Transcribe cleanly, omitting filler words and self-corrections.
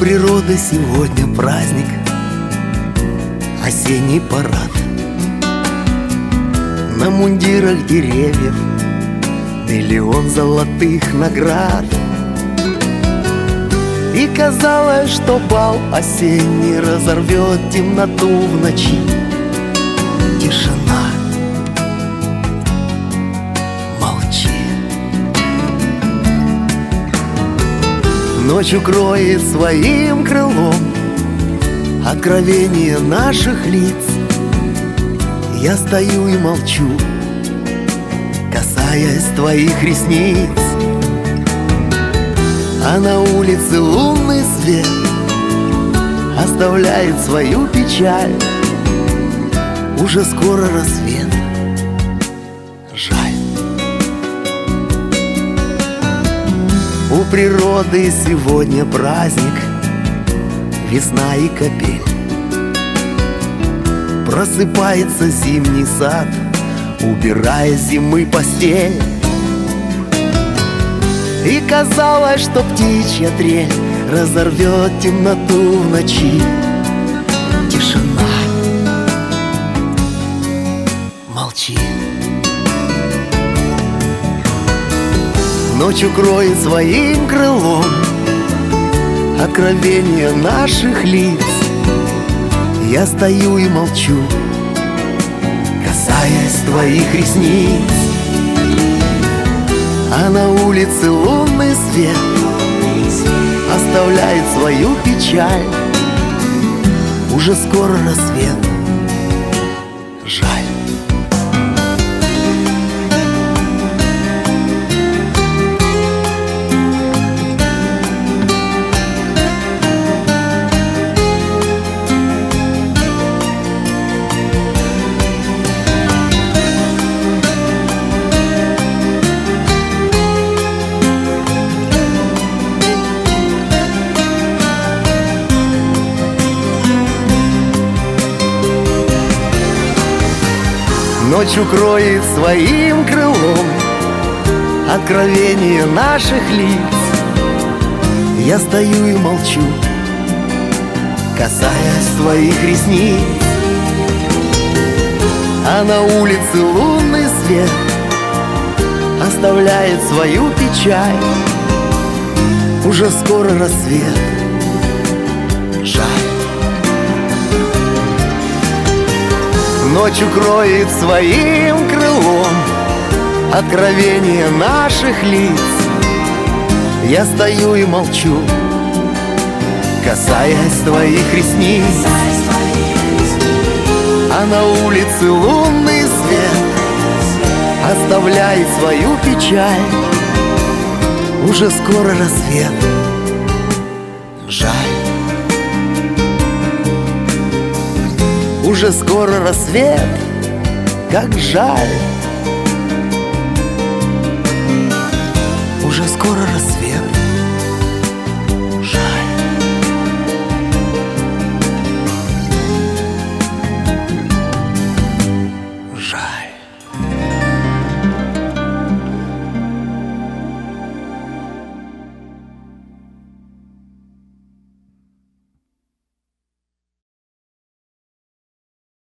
природы сегодня праздник, осенний парад. На мундирах деревьев миллион золотых наград. И казалось, что бал осенний разорвет темноту в ночи. Тишина, молчи. Ночь укроет своим крылом откровение наших лиц. Я стою и молчу, касаясь твоих ресниц. А на улице лунный свет оставляет свою печаль. Уже скоро рассвет, жаль. У природы сегодня праздник, весна и капель. Просыпается зимний сад, убирая зимы постель. И казалось, что птичья трель разорвет темноту в ночи. Тишина, молчи. Ночь укроет своим крылом откровение наших лиц. Я стою и молчу, касаясь твоих ресниц. А на улице лунный свет оставляет свою печаль. Уже скоро рассвет, жаль. Ночь укроет своим крылом откровение наших лиц. Я стою и молчу, касаясь твоих ресниц. А на улице лунный свет оставляет свою печаль. Уже скоро рассвет, жаль. Ночь укроет своим крылом откровение наших лиц. Я стою и молчу, касаясь твоих ресниц. А на улице лунный свет оставляет свою печаль. Уже скоро рассвет, жаль. Уже скоро рассвет, как жаль. Уже скоро рассвет.